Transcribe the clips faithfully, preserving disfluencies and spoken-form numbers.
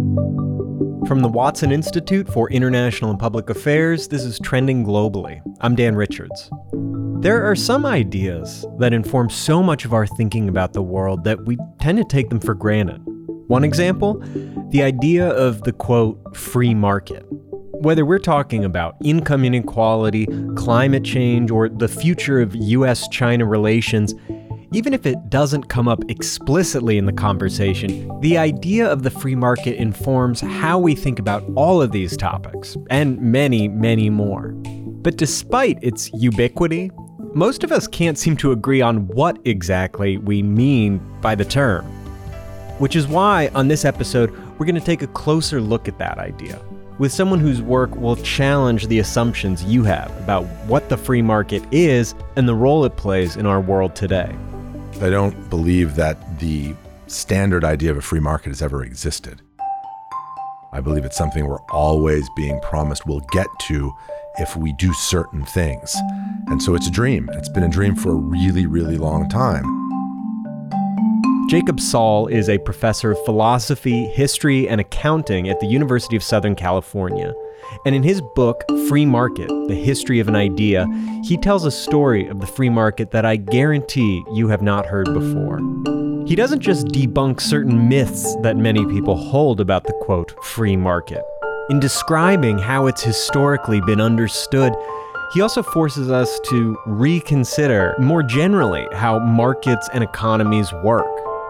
From the Watson Institute for International and Public Affairs, this is Trending Globally. I'm Dan Richards. There are some ideas that inform so much of our thinking about the world that we tend to take them for granted. One example, the idea of the, quote, free market. Whether we're talking about income inequality, climate change, or the future of U S China relations, even if it doesn't come up explicitly in the conversation, the idea of the free market informs how we think about all of these topics, and many, many more. But despite its ubiquity, most of us can't seem to agree on what exactly we mean by the term. Which is why, on this episode, we're going to take a closer look at that idea, with someone whose work will challenge the assumptions you have about what the free market is and the role it plays in our world today. I don't believe that the standard idea of a free market has ever existed. I believe it's something we're always being promised we'll get to if we do certain things. And so it's a dream. It's been a dream for a really, really long time. Jacob Saul is a professor of philosophy, history, and accounting at the University of Southern California. And in his book, Free Market, The History of an Idea, he tells a story of the free market that I guarantee you have not heard before. He doesn't just debunk certain myths that many people hold about the, quote, free market. In describing how it's historically been understood, he also forces us to reconsider, more generally, how markets and economies work.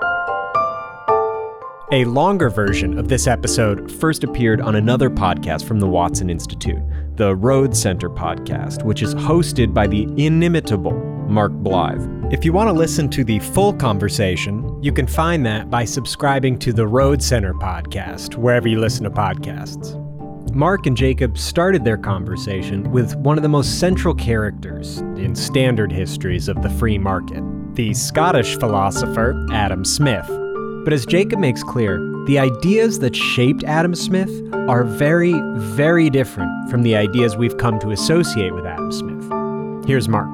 A longer version of this episode first appeared on another podcast from the Watson Institute, the Rhodes Center podcast, which is hosted by the inimitable Mark Blythe. If you want to listen to the full conversation, you can find that by subscribing to the Rhodes Center podcast, wherever you listen to podcasts. Mark and Jacob started their conversation with one of the most central characters in standard histories of the free market, the Scottish philosopher Adam Smith. But as Jacob makes clear, the ideas that shaped Adam Smith are very, very different from the ideas we've come to associate with Adam Smith. Here's Mark.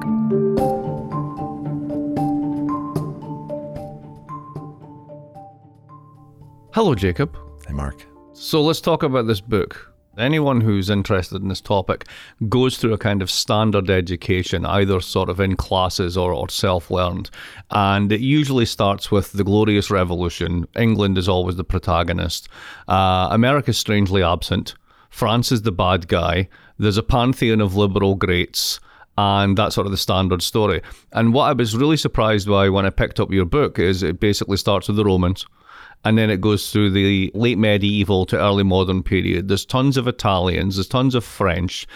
Hello, Jacob. Hey, Mark. So let's talk about this book. Anyone who's interested in this topic goes through a kind of standard education, either sort of in classes or, or self-learned. And it usually starts with the Glorious Revolution. England is always the protagonist. Uh, America's strangely absent. France is the bad guy. There's a pantheon of liberal greats. And that's sort of the standard story. And what I was really surprised by when I picked up your book is it basically starts with the Romans. And then it goes through the late medieval to early modern period. There's tons of Italians, there's tons of French.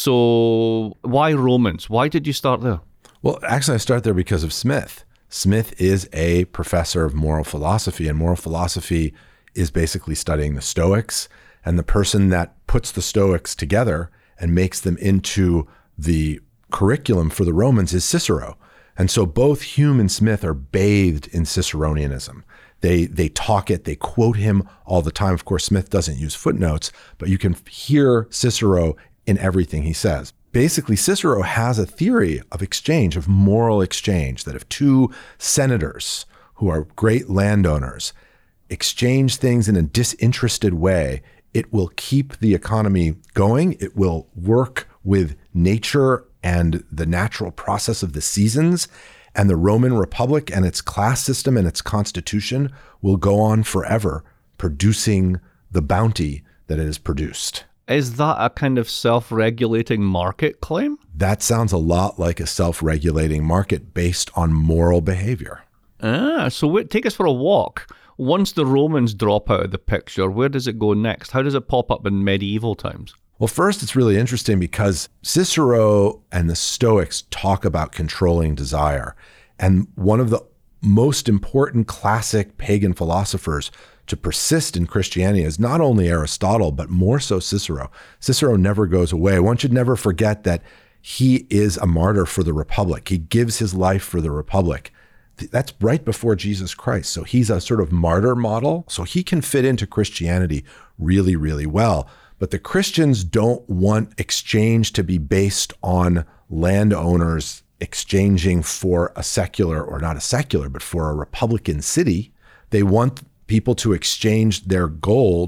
So why Romans? Why did you start there? Well, actually, I start there because of Smith. Smith is a professor of moral philosophy, and moral philosophy is basically studying the Stoics. And the person that puts the Stoics together and makes them into the curriculum for the Romans is Cicero. And so both Hume and Smith are bathed in Ciceronianism. They they talk it, they quote him all the time. Of course, Smith doesn't use footnotes, but you can hear Cicero in everything he says. Basically, Cicero has a theory of exchange, of moral exchange, that if two senators who are great landowners exchange things in a disinterested way, it will keep the economy going. It will work with nature and the natural process of the seasons. And the Roman Republic and its class system and its constitution will go on forever, producing the bounty that it has produced. Is that a kind of self-regulating market claim? That sounds a lot like a self-regulating market based on moral behavior. Ah, so wait, take us for a walk. Once the Romans drop out of the picture, where does it go next? How does it pop up in medieval times? Well, first, it's really interesting because Cicero and the Stoics talk about controlling desire. And one of the most important classic pagan philosophers to persist in Christianity is not only Aristotle, but more so Cicero. Cicero never goes away. One should never forget that he is a martyr for the Republic. He gives his life for the Republic. That's right before Jesus Christ. So he's a sort of martyr model. So he can fit into Christianity really, really well. But the Christians don't want exchange to be based on landowners exchanging for a secular, or not a secular, but for a Republican city. They want people to exchange their gold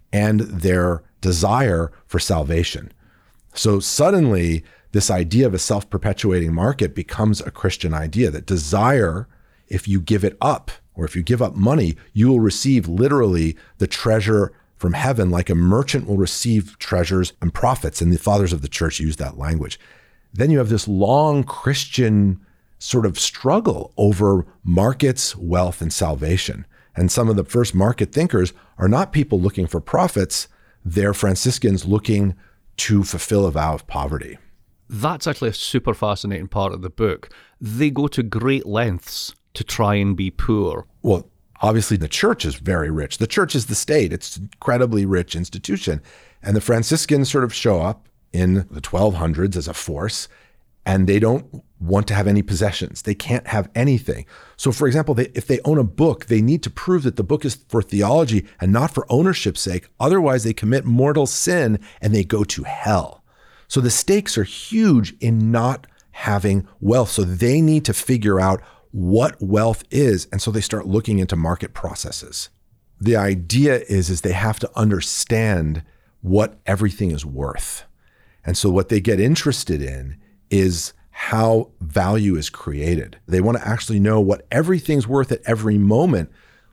and their desire for salvation. So suddenly, this idea of a self-perpetuating market becomes a Christian idea, that desire, if you give it up, or if you give up money, you will receive literally the treasure from heaven, like a merchant will receive treasures and profits. And the fathers of the church use that language. Then you have this long Christian sort of struggle over markets, wealth, and salvation. And some of the first market thinkers are not people looking for profits, they're Franciscans looking to fulfill a vow of poverty. That's actually a super fascinating part of the book. They go to great lengths to try and be poor. Well, obviously the church is very rich. The church is the state. It's an incredibly rich institution. And the Franciscans sort of show up in the twelve hundreds as a force, and they don't want to have any possessions. They can't have anything. So for example, they, if they own a book, they need to prove that the book is for theology and not for ownership's sake. Otherwise, they commit mortal sin and they go to hell. So the stakes are huge in not having wealth. So they need to figure out what wealth is. And so they start looking into market processes. The idea is, is they have to understand what everything is worth. And so what they get interested in is how value is created. They want to actually know what everything's worth at every moment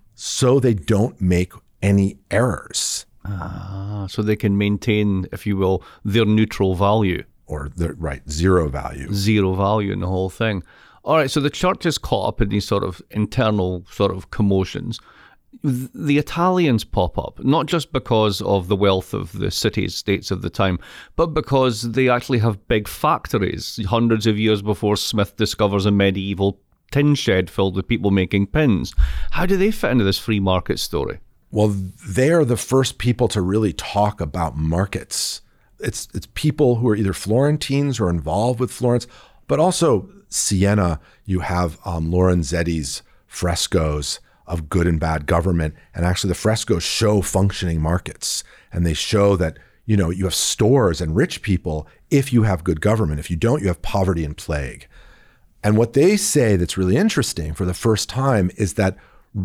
so they don't make any errors. Ah, so they can maintain, if you will, their neutral value. Or the right, zero value. Zero value in the whole thing. All right, so the church is caught up in these sort of internal sort of commotions. The Italians pop up, not just because of the wealth of the city-states of the time, but because they actually have big factories, hundreds of years before Smith discovers a medieval tin shed filled with people making pins. How do they fit into this free market story? Well, they are the first people to really talk about markets. It's, it's people who are either Florentines or involved with Florence, but also Siena, you have um, Lorenzetti's frescoes of good and bad government. And actually the frescoes show functioning markets. And they show that, you know, you have stores and rich people if you have good government. If you don't, you have poverty and plague. And what they say that's really interesting for the first time is that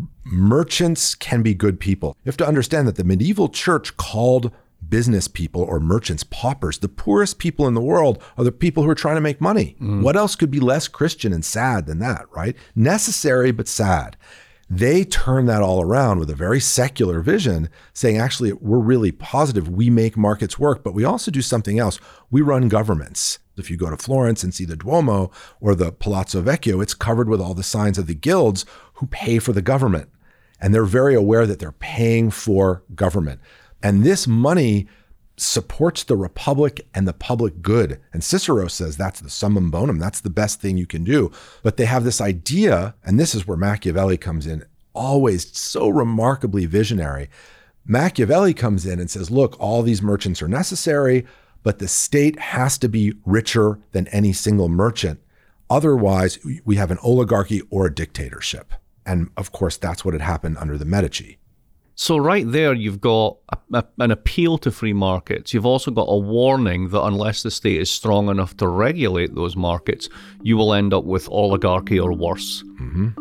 merchants can be good people. You have to understand that the medieval church called business people or merchants paupers. The poorest people in the world are the people who are trying to make money. Mm. What else could be less Christian and sad than that, right? Necessary, but sad. They turn that all around with a very secular vision, saying, actually, we're really positive. We make markets work, but we also do something else. We run governments. If you go to Florence and see the Duomo or the Palazzo Vecchio, it's covered with all the signs of the guilds who pay for the government. And they're very aware that they're paying for government. And this money supports the republic and the public good. And Cicero says that's the summum bonum. That's the best thing you can do. But they have this idea, and this is where Machiavelli comes in, always so remarkably visionary. Machiavelli comes in and says, look, all these merchants are necessary, but the state has to be richer than any single merchant. Otherwise, we have an oligarchy or a dictatorship. And of course, that's what had happened under the Medici. So right there, you've got a, a, an appeal to free markets. You've also got a warning that unless the state is strong enough to regulate those markets, you will end up with oligarchy or worse. Mm-hmm.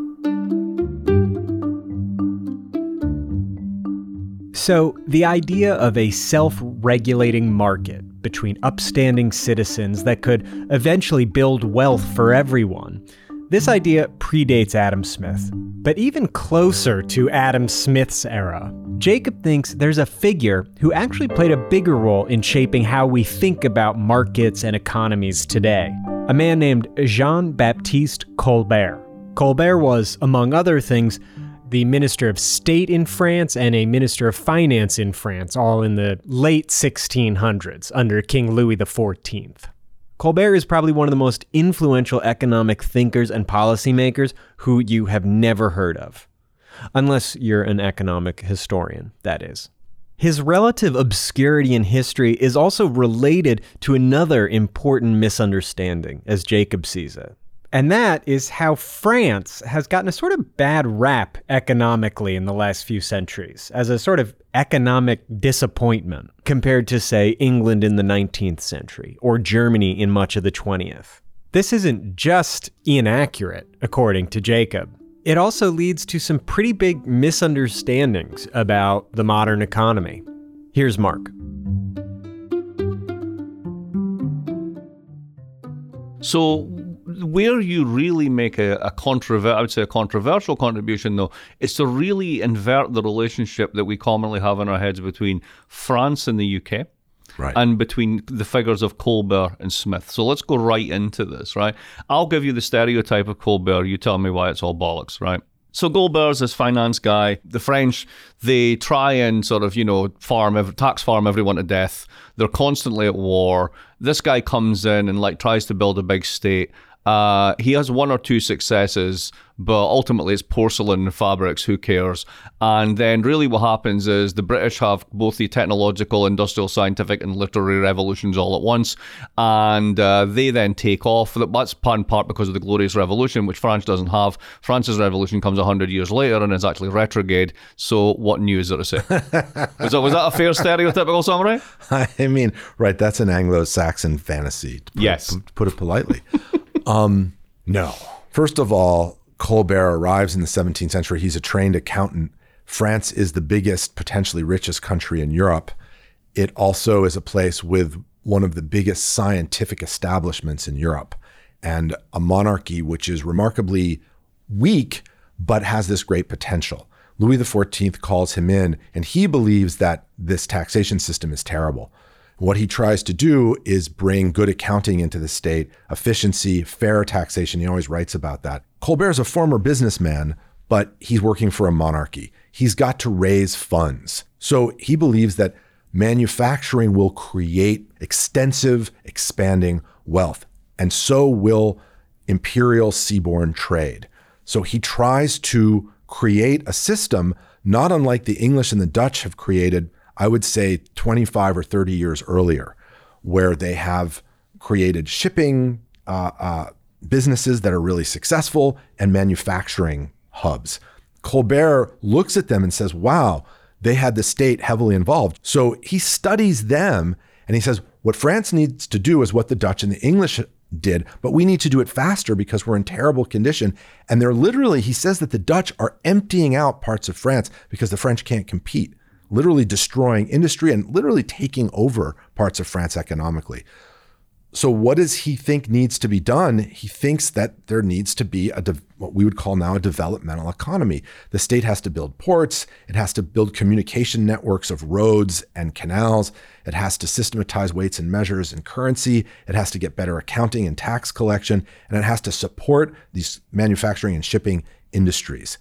So the idea of a self-regulating market between upstanding citizens that could eventually build wealth for everyone, this idea predates Adam Smith. But even closer to Adam Smith's era, Jacob thinks there's a figure who actually played a bigger role in shaping how we think about markets and economies today. A man named Jean-Baptiste Colbert. Colbert was, among other things, the Minister of State in France and a Minister of Finance in France, all in the late sixteen hundreds under King Louis the fourteenth. Colbert is probably one of the most influential economic thinkers and policymakers who you have never heard of. Unless you're an economic historian, that is. His relative obscurity in history is also related to another important misunderstanding, as Jacob sees it. And that is how France has gotten a sort of bad rap economically in the last few centuries, as a sort of economic disappointment compared to, say, England in the nineteenth century or Germany in much of the twentieth. This isn't just inaccurate, according to Jacob. It also leads to some pretty big misunderstandings about the modern economy. Here's Mark. So where you really make a, a controver- I would say a controversial contribution, though, is to really invert the relationship that we commonly have in our heads between France and the U K. Right. And between the figures of Colbert and Smith. So let's go right into this, right? I'll give you the stereotype of Colbert. You tell me why it's all bollocks, right? So Colbert's this finance guy. The French, they try and sort of, you know, farm, tax farm everyone to death. They're constantly at war. This guy comes in and like tries to build a big state. Uh, he has one or two successes, but ultimately it's porcelain and fabrics, who cares? And then really what happens is the British have both the technological, industrial, scientific and literary revolutions all at once, and uh, they then take off. That's in part because of the Glorious Revolution, which France doesn't have. France's revolution comes one hundred years later and is actually retrograde, so what new is there to say? was, that, was that a fair stereotypical summary? I mean, right, that's an Anglo-Saxon fantasy, to put, yes. it, to put it politely. Um, no. First of all, Colbert arrives in the seventeenth century. He's a trained accountant. France is the biggest, potentially richest country in Europe. It also is a place with one of the biggest scientific establishments in Europe and a monarchy which is remarkably weak, but has this great potential. Louis the fourteenth calls him in, and he believes that this taxation system is terrible. What he tries to do is bring good accounting into the state, efficiency, fair taxation. He always writes about that. Colbert's a former businessman, but he's working for a monarchy. He's got to raise funds. So he believes that manufacturing will create extensive, expanding wealth, and so will imperial seaborne trade. So he tries to create a system not unlike the English and the Dutch have created, I would say twenty-five or thirty years earlier, where they have created shipping uh, uh, businesses that are really successful and manufacturing hubs. Colbert looks at them and says, wow, they had the state heavily involved. So he studies them and he says, what France needs to do is what the Dutch and the English did, but we need to do it faster because we're in terrible condition. And they're literally, he says that the Dutch are emptying out parts of France because the French can't compete, literally destroying industry and literally taking over parts of France economically. So what does he think needs to be done? He thinks that there needs to be a de- what we would call now a developmental economy. The state has to build ports. It has to build communication networks of roads and canals. It has to systematize weights and measures and currency. It has to get better accounting and tax collection. And it has to support these manufacturing and shipping industries.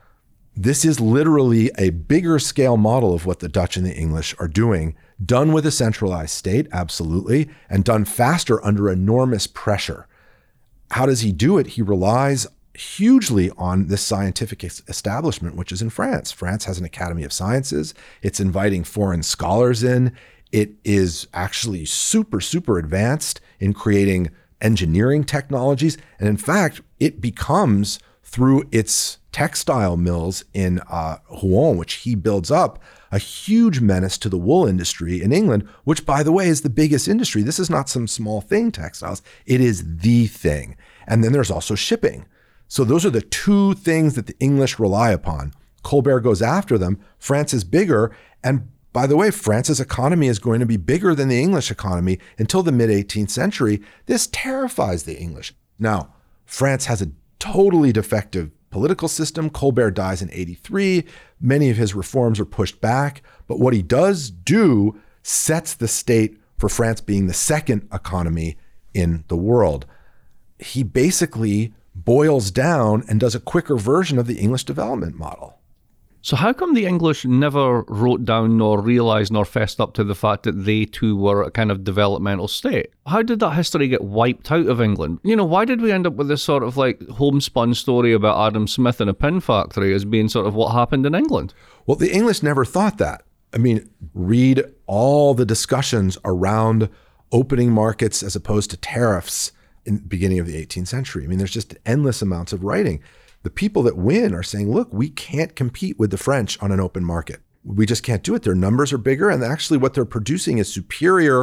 This is literally a bigger scale model of what the Dutch and the English are doing, done with a centralized state, absolutely, and done faster under enormous pressure. How does he do it? He relies hugely on this scientific establishment, which is in France. France has an Academy of Sciences. It's inviting foreign scholars in. It is actually super, super advanced in creating engineering technologies. And in fact, it becomes, through its textile mills in uh, Rouen, which he builds up, a huge menace to the wool industry in England, which, by the way, is the biggest industry. This is not some small thing, textiles. It is the thing. And then there's also shipping. So those are the two things that the English rely upon. Colbert goes after them. France is bigger. And by the way, France's economy is going to be bigger than the English economy until the mid-eighteenth century. This terrifies the English. Now, France has a totally defective political system. Colbert dies in eighty-three. Many of his reforms are pushed back. But what he does do sets the state for France being the second economy in the world. He basically boils down and does a quicker version of the English development model. So how come the English never wrote down nor realised nor fessed up to the fact that they too were a kind of developmental state? How did that history get wiped out of England? You know, why did we end up with this sort of like homespun story about Adam Smith and a pin factory as being sort of what happened in England? Well, the English never thought that. I mean, read all the discussions around opening markets as opposed to tariffs in the beginning of the eighteenth century. I mean, there's just endless amounts of writing. The people that win are saying, look, we can't compete with the French on an open market. We just can't do it. Their numbers are bigger, and actually what they're producing is superior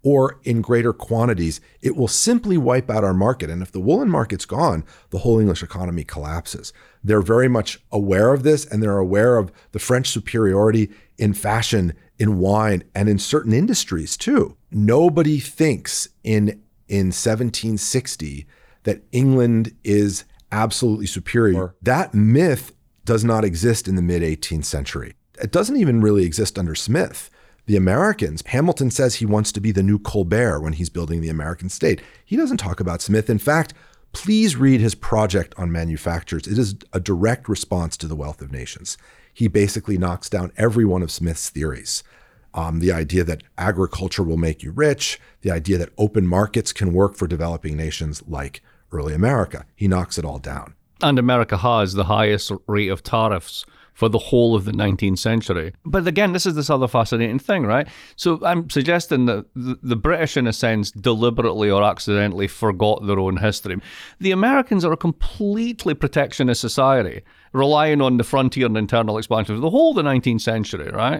or in greater quantities, it will simply wipe out our market. And if the woolen market's gone, the whole English economy collapses. They're very much aware of this, and they're aware of the French superiority in fashion, in wine, and in certain industries too. Nobody thinks in, in seventeen sixty that England is absolutely superior. That myth does not exist in the mid-eighteenth century. It doesn't even really exist under Smith. The Americans, Hamilton says he wants to be the new Colbert when he's building the American state. He doesn't talk about Smith. In fact, please read his project on manufactures. It is a direct response to The Wealth of Nations. He basically knocks down every one of Smith's theories. Um, the idea that agriculture will make you rich, the idea that open markets can work for developing nations like early America. He knocks it all down. And America has the highest rate of tariffs for the whole of the nineteenth century. But again, this is this other fascinating thing, right? So I'm suggesting that the British, in a sense, deliberately or accidentally forgot their own history. The Americans are a completely protectionist society, relying on the frontier and internal expansion for the whole of the nineteenth century, right?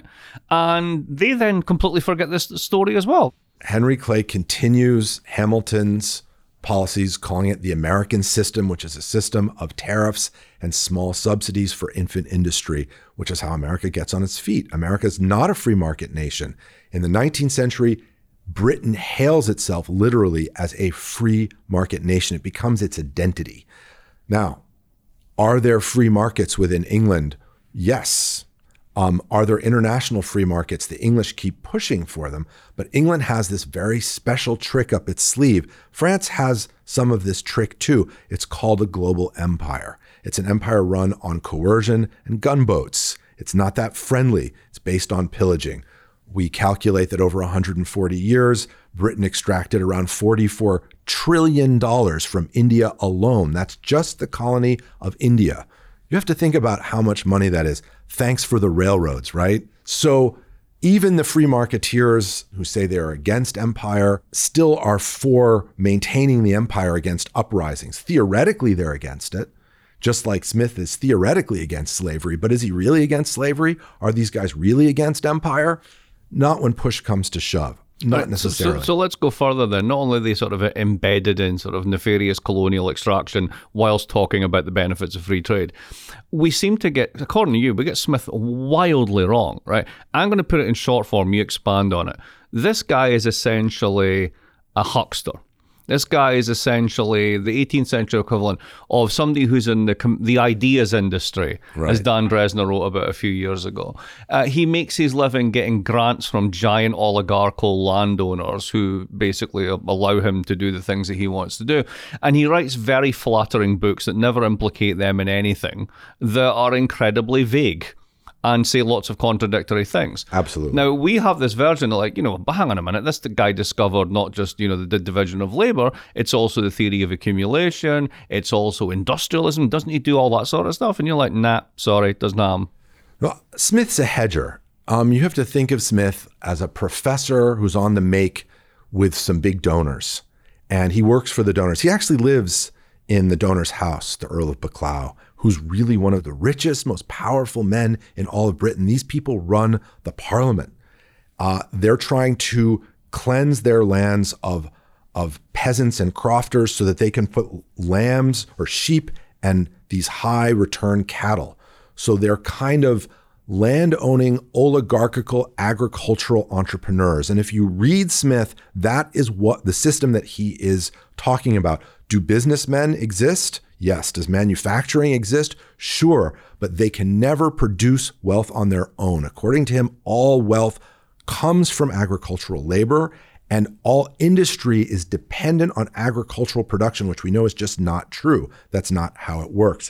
And they then completely forget this story as well. Henry Clay continues Hamilton's policies, calling it the American system, which is a system of tariffs and small subsidies for infant industry, which is how America gets on its feet. America is not a free market nation. In the nineteenth century, Britain hails itself literally as a free market nation. It becomes its identity. Now, are there free markets within England? Yes. Um, are there international free markets? The English keep pushing for them, but England has this very special trick up its sleeve. France has some of this trick too. It's called a global empire. It's an empire run on coercion and gunboats. It's not that friendly. It's based on pillaging. We calculate that over one hundred forty years, Britain extracted around forty-four trillion dollars from India alone. That's just the colony of India. You have to think about how much money that is. Thanks for the railroads, right? So even the free marketeers who say they're against empire still are for maintaining the empire against uprisings. Theoretically, they're against it, just like Smith is theoretically against slavery. But is he really against slavery? Are these guys really against empire? Not when push comes to shove. Not right, necessarily. So, so, so let's go further then. Not only are they sort of embedded in sort of nefarious colonial extraction whilst talking about the benefits of free trade, we seem to get, according to you, we get Smith wildly wrong, right? I'm going to put it in short form, you expand on it. This guy is essentially a huckster. This guy is essentially the eighteenth century equivalent of somebody who's in the the ideas industry, right, as Dan Dresner wrote about a few years ago. Uh, he makes his living getting grants from giant oligarchical landowners who basically allow him to do the things that he wants to do. And he writes very flattering books that never implicate them in anything, that are incredibly vague and say lots of contradictory things. Absolutely. Now, we have this version of like, you know, but hang on a minute, this guy discovered not just, you know, the, the division of labor, it's also the theory of accumulation, it's also industrialism, doesn't he do all that sort of stuff? And you're like, nah, sorry, doesn't have. Well, Smith's a hedger. Um, you have to think of Smith as a professor who's on the make with some big donors. And he works for the donors. He actually lives in the donor's house, the Earl of Buccleuch, who's really one of the richest, most powerful men in all of Britain. These people run the parliament. Uh, they're trying to cleanse their lands of, of peasants and crofters so that they can put lambs or sheep and these high return cattle. So they're kind of land-owning, oligarchical, agricultural entrepreneurs. And if you read Smith, that is what the system that he is talking about. Do businessmen exist? Yes. Does manufacturing exist? Sure. But they can never produce wealth on their own. According to him, all wealth comes from agricultural labor, and all industry is dependent on agricultural production, which we know is just not true. That's not how it works.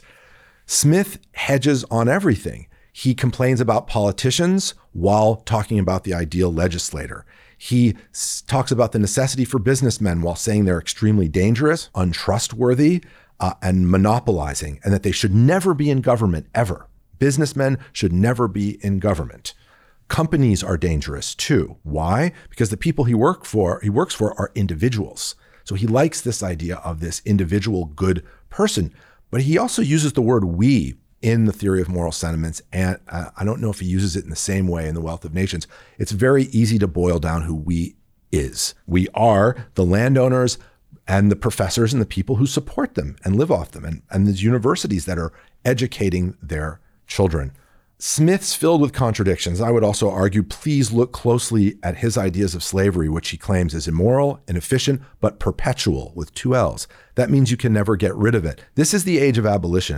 Smith hedges on everything. He complains about politicians while talking about the ideal legislator. He s- talks about the necessity for businessmen while saying they're extremely dangerous, untrustworthy, uh, and monopolizing, and that they should never be in government, ever. Businessmen should never be in government. Companies are dangerous too. Why? Because the people he work for, he works for are individuals. So he likes this idea of this individual good person, but he also uses the word we in the theory of moral sentiments. And uh, I don't know if he uses it in the same way in The Wealth of Nations. It's very easy to boil down who we is. We are the landowners and the professors and the people who support them and live off them, and, and the universities that are educating their children. Smith's filled with contradictions. I would also argue, please look closely at his ideas of slavery, which he claims is immoral, inefficient, but perpetual with two L's. That means you can never get rid of it. This is the age of abolition.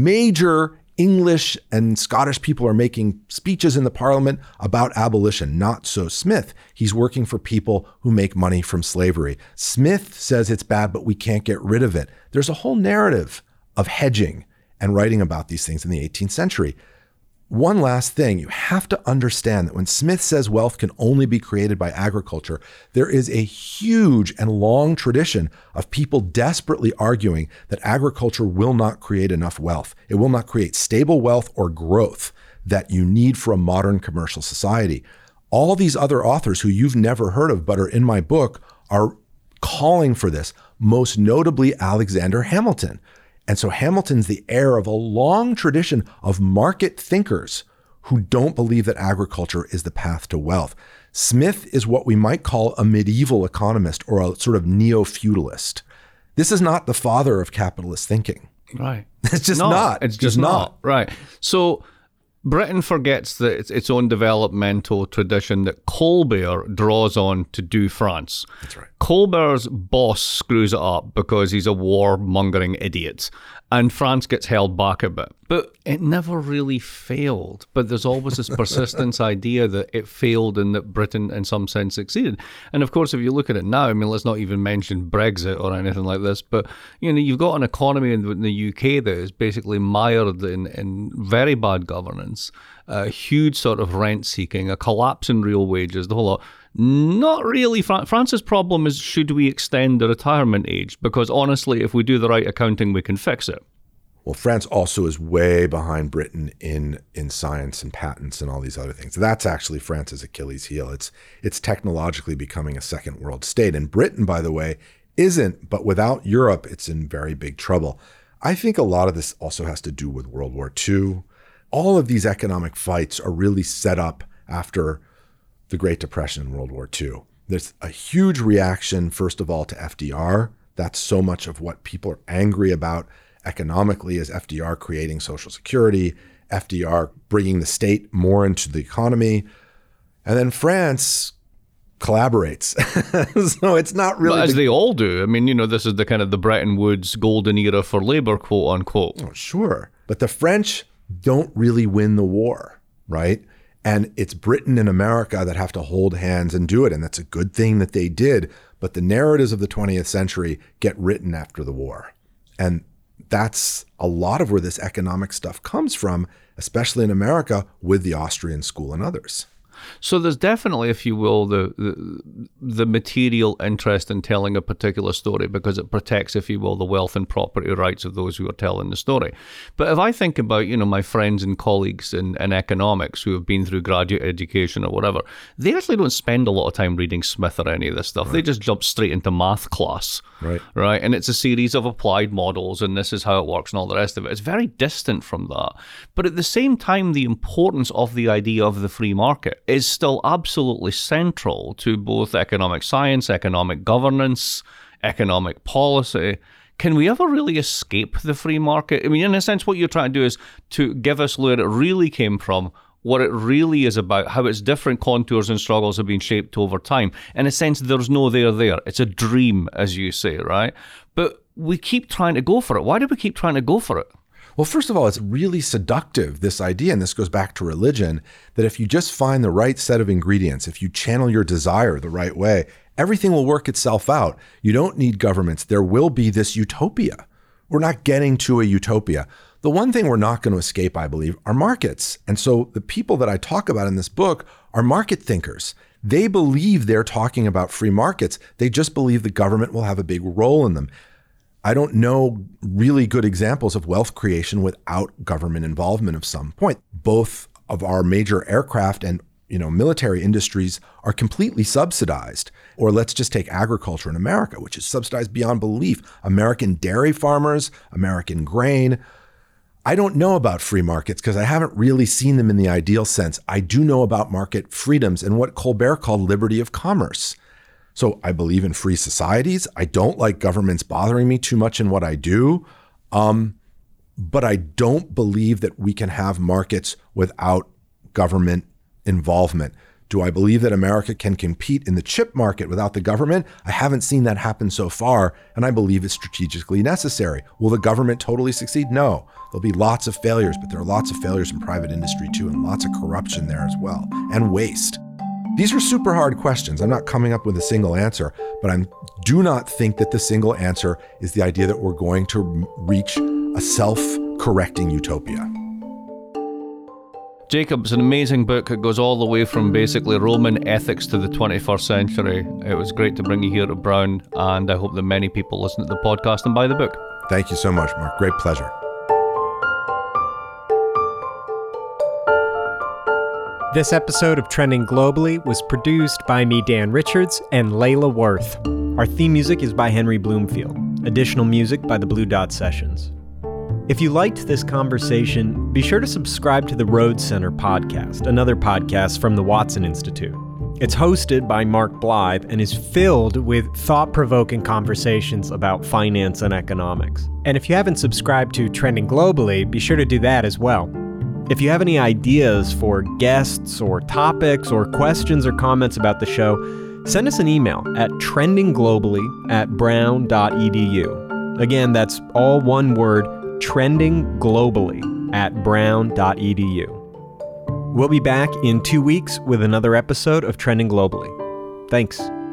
Major English and Scottish people are making speeches in the parliament about abolition. Not so Smith. He's working for people who make money from slavery. Smith says it's bad, but we can't get rid of it. There's a whole narrative of hedging and writing about these things in the eighteenth century. One last thing, you have to understand that when Smith says wealth can only be created by agriculture, there is a huge and long tradition of people desperately arguing that agriculture will not create enough wealth. It will not create stable wealth or growth that you need for a modern commercial society. All these other authors who you've never heard of but are in my book are calling for this, most notably Alexander Hamilton. And so Hamilton's the heir of a long tradition of market thinkers who don't believe that agriculture is the path to wealth. Smith is what we might call a medieval economist or a sort of neo-feudalist. This is not the father of capitalist thinking. Right. It's just no, not. It's just He's not. not. Right. So Britain forgets that it's its own developmental tradition that Colbert draws on to do France. That's right. Colbert's boss screws it up because he's a warmongering idiot, and France gets held back a bit. But it never really failed. But there's always this persistence idea that it failed and that Britain, in some sense, succeeded. And of course, if you look at it now, I mean, let's not even mention Brexit or anything like this, but you know, you've got an economy in the U K that is basically mired in, in very bad governance, a huge sort of rent seeking, a collapse in real wages, the whole lot. Not really. Fran- France's problem is, should we extend the retirement age? Because honestly, if we do the right accounting, we can fix it. Well, France also is way behind Britain in in science and patents and all these other things. That's actually France's Achilles heel. It's it's technologically becoming a second world state. And Britain, by the way, isn't, but without Europe, it's in very big trouble. I think a lot of this also has to do with World War Two. All of these economic fights are really set up after the Great Depression and World War Two. There's a huge reaction, first of all, to F D R. That's so much of what people are angry about economically, is F D R creating Social Security, F D R bringing the state more into the economy. And then France collaborates. So it's not really... But as the- they all do. I mean, you know, this is the kind of the Bretton Woods golden era for labor, quote unquote. Oh, sure. But the French don't really win the war, right? And it's Britain and America that have to hold hands and do it. And that's a good thing that they did. But the narratives of the twentieth century get written after the war. And that's a lot of where this economic stuff comes from, especially in America with the Austrian school and others. So there's definitely, if you will, the, the the material interest in telling a particular story because it protects, if you will, the wealth and property rights of those who are telling the story. But if I think about, you know, my friends and colleagues in, in economics who have been through graduate education or whatever, they actually don't spend a lot of time reading Smith or any of this stuff. Right. They just jump straight into math class. Right. Right. And it's a series of applied models and this is how it works and all the rest of it. It's very distant from that. But at the same time, the importance of the idea of the free market is still absolutely central to both economic science, economic governance, economic policy. Can we ever really escape the free market? I mean, in a sense, what you're trying to do is to give us where it really came from, what it really is about, how its different contours and struggles have been shaped over time. In a sense, there's no there there. It's a dream, as you say, right? But we keep trying to go for it. Why do we keep trying to go for it? Well, first of all, it's really seductive, this idea, and this goes back to religion, that if you just find the right set of ingredients, if you channel your desire the right way, everything will work itself out. You don't need governments. There will be this utopia. We're not getting to a utopia. The one thing we're not going to escape, I believe, are markets. And so the people that I talk about in this book are market thinkers. They believe they're talking about free markets. They just believe the government will have a big role in them. I don't know really good examples of wealth creation without government involvement of some point. Both of our major aircraft and, you know, military industries are completely subsidized. Or let's just take agriculture in America, which is subsidized beyond belief. American dairy farmers, American grain. I don't know about free markets because I haven't really seen them in the ideal sense. I do know about market freedoms and what Colbert called liberty of commerce. So I believe in free societies. I don't like governments bothering me too much in what I do. Um, but I don't believe that we can have markets without government involvement. Do I believe that America can compete in the chip market without the government? I haven't seen that happen so far, and I believe it's strategically necessary. Will the government totally succeed? No. There'll be lots of failures, but there are lots of failures in private industry too, and lots of corruption there as well, and waste. These are super hard questions. I'm not coming up with a single answer, but I do not think that the single answer is the idea that we're going to reach a self-correcting utopia. Jacob, it's an amazing book. It goes all the way from basically Roman ethics to the twenty-first century. It was great to bring you here to Brown, and I hope that many people listen to the podcast and buy the book. Thank you so much, Mark. Great pleasure. This episode of Trending Globally was produced by me, Dan Richards, and Layla Worth. Our theme music is by Henry Bloomfield. Additional music by the Blue Dot Sessions. If you liked this conversation, be sure to subscribe to the Rhodes Center podcast, another podcast from the Watson Institute. It's hosted by Mark Blythe and is filled with thought-provoking conversations about finance and economics. And if you haven't subscribed to Trending Globally, be sure to do that as well. If you have any ideas for guests or topics or questions or comments about the show, send us an email at trendingglobally at brown dot e d u. Again, that's all one word, trendingglobally at brown dot e d u. We'll be back in two weeks with another episode of Trending Globally. Thanks.